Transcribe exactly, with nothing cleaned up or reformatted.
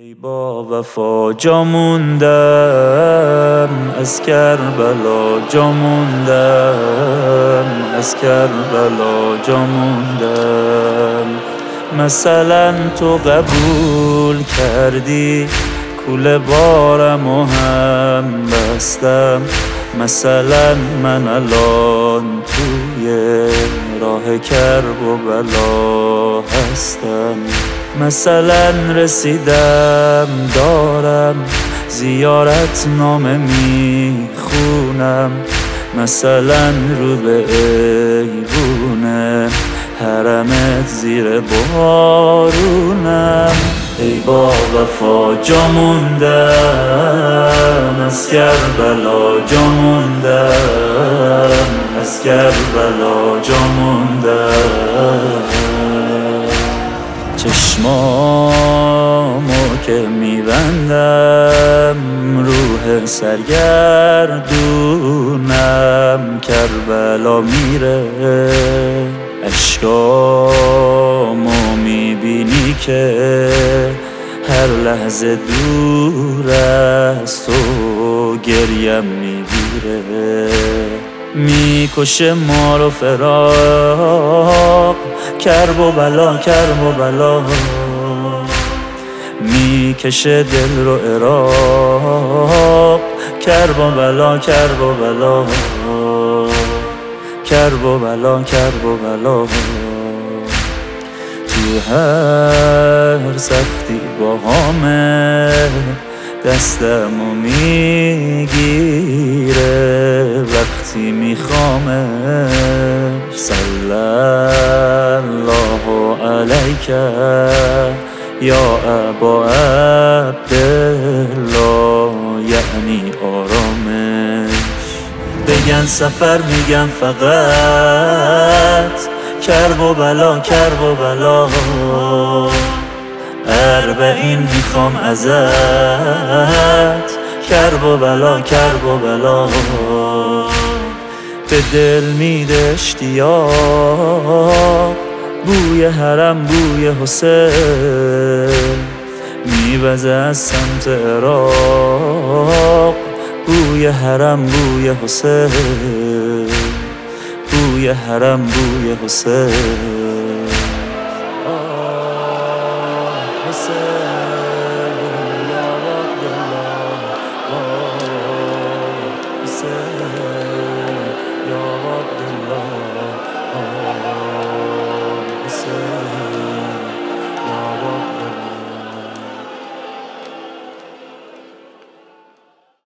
ای با وفا جا موندم از کربلا، جا موندم از کربلا، جا موندم. مثلا تو قبول کردی کوله بارم و هم بستم، مثلا من الان توی راه کرب و بلا هستم. مثلا رسیدم دارم زیارت نامه میخونم، مثلا رو به ایوونه حرمت زیر بارونم. ای با وفا جا موندم از کربلا، جا موندم از کربلا، جا موندم. چشمامو که میبندم روح سرگردونم کربلا میره، اشکامو میبینی که هر لحظه دور است و گریم میگیره. میکشه ما رو فراق کرب و بلا، کرب و بلا، میکشه دل رو عراق کرب و بلا، کرب و بلا، کرب و بلا، کرب و بلا. تو هر سختی با همه دستمو میگیره وقتی میخوامش. صلی الله علیک یا ابا عبدالله، یعنی آرامش. بگن سفر میگم فقط کرب و بلا، کرب و بلا. اربعین میخوام ازت کرب و بلا، کرب و بلا. به دل میده اشتیاق بوی حرم، بوی حسین میوزه از سمت عراق. بوی حرم، بوی حسین، بوی حرم، بوی حسین.